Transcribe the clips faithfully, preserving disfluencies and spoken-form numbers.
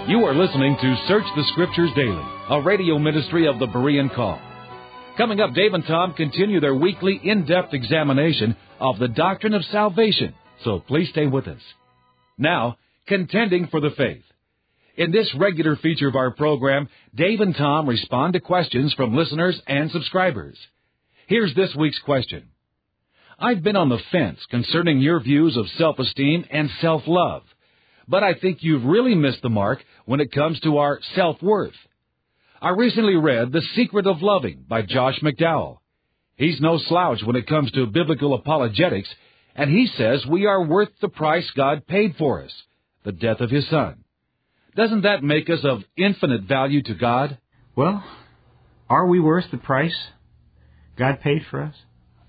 You are listening to Search the Scriptures Daily, a radio ministry of the Berean Call. Coming up, Dave and Tom continue their weekly in-depth examination of the doctrine of salvation, so please stay with us. Now, Contending for the Faith. In this regular feature of our program, Dave and Tom respond to questions from listeners and subscribers. Here's this week's question. I've been on the fence concerning your views of self-esteem and self-love, but I think you've really missed the mark when it comes to our self-worth. I recently read The Secret of Loving by Josh McDowell. He's no slouch when it comes to biblical apologetics, and he says we are worth the price God paid for us, the death of His Son. Doesn't that make us of infinite value to God? Well, are we worth the price God paid for us?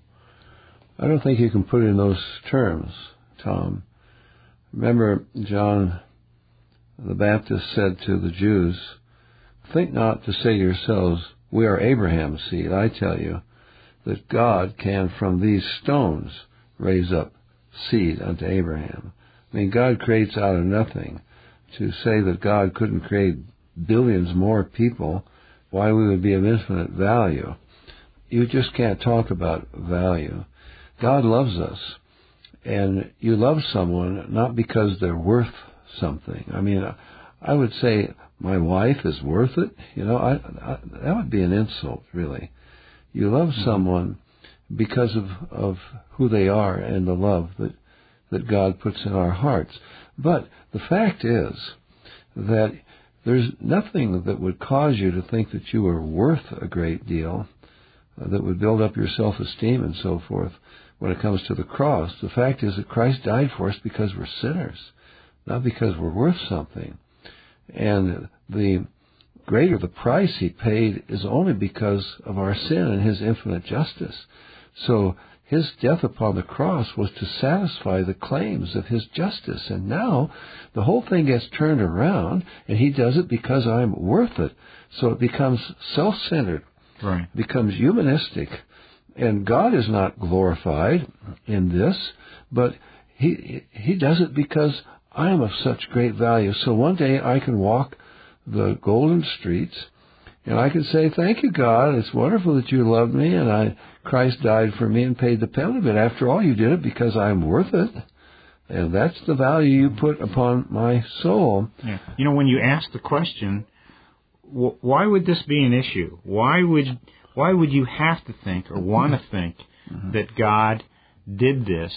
I don't think you can put it in those terms, Tom. Remember, John the Baptist said to the Jews, "Think not to say to yourselves, we are Abraham's seed. I tell you that God can from these stones raise up seed unto Abraham." I mean, God creates out of nothing. To say that God couldn't create billions more people, why we would be of infinite value. You just can't talk about value. God loves us. And you love someone not because they're worth something. I mean, I would say my wife is worth it. You know, I, I, that would be an insult, really. You love someone because of, of who they are and the love that, that God puts in our hearts. But the fact is that there's nothing that would cause you to think that you are worth a great deal, uh, that would build up your self-esteem and so forth. When it comes to the cross, the fact is that Christ died for us because we're sinners, not because we're worth something. And the greater the price He paid is only because of our sin and His infinite justice. So His death upon the cross was to satisfy the claims of His justice. And now the whole thing gets turned around, and He does it because I'm worth it. So it becomes self-centered, right. becomes humanistic. And God is not glorified in this, but He He does it because I am of such great value. So one day I can walk the golden streets, and I can say, "Thank you, God. It's wonderful that you loved me, and I Christ died for me and paid the penalty. But after all, you did it because I'm worth it." And that's the value you put upon my soul. Yeah. You know, when you ask the question, wh- why would this be an issue? Why would Why would you have to think or want to think mm-hmm. that God did this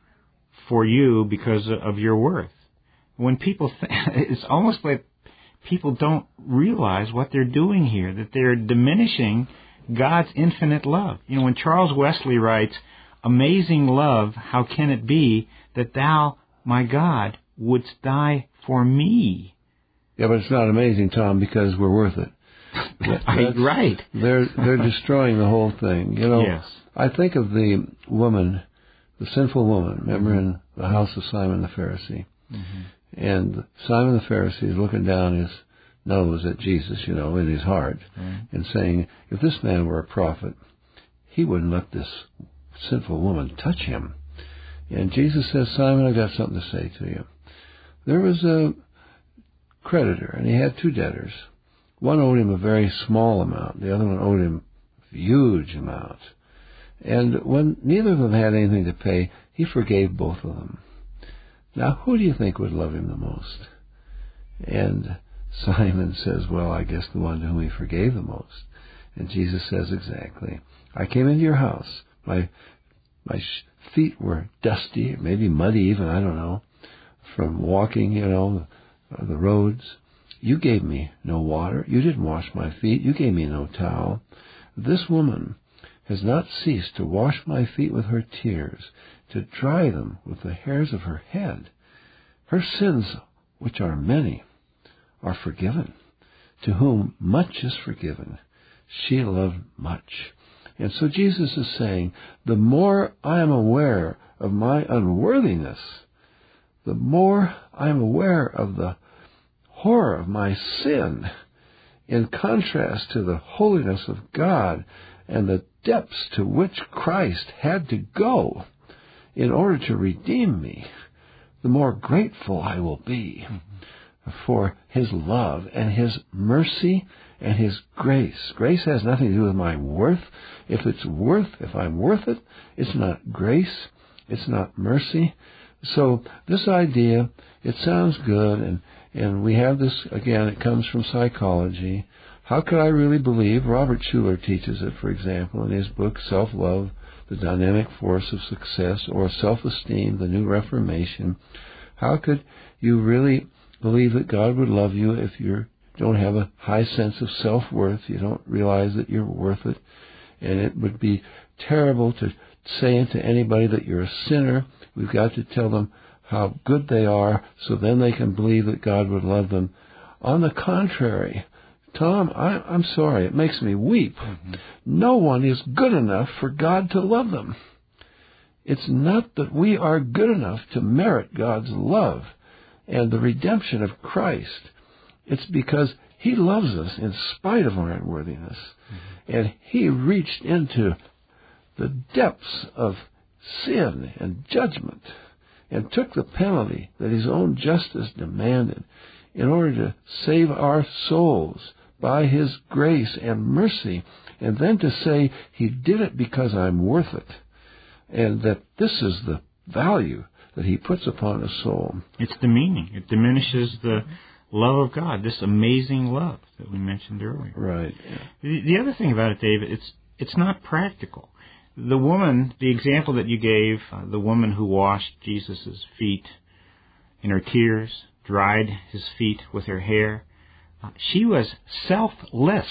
for you because of your worth? When people th- it's almost like people don't realize what they're doing here, that they're diminishing God's infinite love. You know, when Charles Wesley writes, "Amazing love, how can it be that thou, my God, wouldst die for me?" Yeah, but it's not amazing, Tom, because we're worth it. That, right. They're they're destroying the whole thing. You know, yes. I think of the woman, the sinful woman, remember, in the house of Simon the Pharisee. Mm-hmm. And Simon the Pharisee is looking down his nose at Jesus, you know, in his heart, mm-hmm. and saying, if this man were a prophet, he wouldn't let this sinful woman touch him. And Jesus says, "Simon, I've got something to say to you. There was a creditor, and he had two debtors. One owed him a very small amount. The other one owed him a huge amount. And when neither of them had anything to pay, he forgave both of them. Now, who do you think would love him the most?" And Simon says, "Well, I guess the one to whom he forgave the most." And Jesus says, "Exactly. I came into your house. My my feet were dusty, maybe muddy even, I don't know, from walking, you know, the roads. You gave me no water. You didn't wash my feet. You gave me no towel. This woman has not ceased to wash my feet with her tears, to dry them with the hairs of her head. Her sins, which are many, are forgiven. To whom much is forgiven, she loved much." And so Jesus is saying, the more I am aware of my unworthiness, the more I am aware of the horror of my sin, in contrast to the holiness of God and the depths to which Christ had to go in order to redeem me, the more grateful I will be. for His love and His mercy and His grace. Grace has nothing to do with my worth. If it's worth, if I'm worth it, it's not grace. It's not mercy. So this idea, it sounds good, and, and we have this, again, it comes from psychology. How could I really believe? Robert Schuller teaches it, for example, in his book, Self-Love, The Dynamic Force of Success, or Self-Esteem, The New Reformation. How could you really believe that God would love you if you don't have a high sense of self-worth? You don't realize that you're worth it. And it would be terrible to say to anybody that you're a sinner. We've got to tell them how good they are so then they can believe that God would love them. On the contrary, Tom, I, I'm sorry, it makes me weep. Mm-hmm. No one is good enough for God to love them. It's not that we are good enough to merit God's love and the redemption of Christ. It's because He loves us in spite of our unworthiness. Mm-hmm. And He reached into the depths of sin and judgment and took the penalty that His own justice demanded in order to save our souls by His grace and mercy, and then to say He did it because I'm worth it, and that this is the value that He puts upon a soul. It's demeaning. It diminishes the love of God, this amazing love that we mentioned earlier. Right. The, the other thing about it, David, it's it's not practical. The woman, the example that you gave, uh, the woman who washed Jesus' feet in her tears, dried His feet with her hair, uh, she was selfless,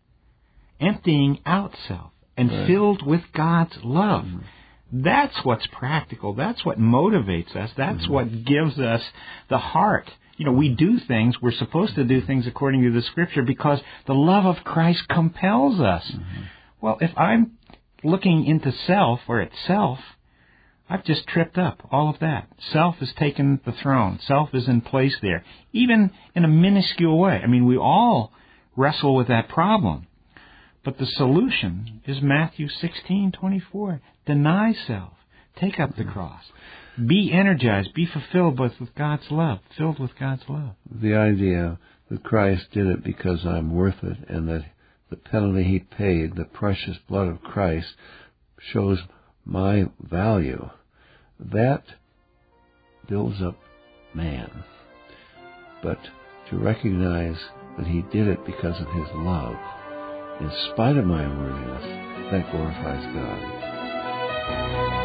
emptying out self, and right. filled with God's love. Mm-hmm. That's what's practical. That's what motivates us. That's mm-hmm. what gives us the heart. You know, we do things, we're supposed to do things according to the Scripture because the love of Christ compels us. Mm-hmm. Well, if I'm looking into self or at self, I've just tripped up all of that. Self has taken the throne. Self is in place there, even in a minuscule way. I mean, we all wrestle with that problem. But the solution is Matthew sixteen twenty-four. Deny self. Take up the cross. Be energized. Be fulfilled both with God's love. Filled with God's love. The idea that Christ did it because I'm worth it, and that the penalty He paid, the precious blood of Christ, shows my value. That builds up man. But to recognize that He did it because of His love, in spite of my unworthiness, that glorifies God.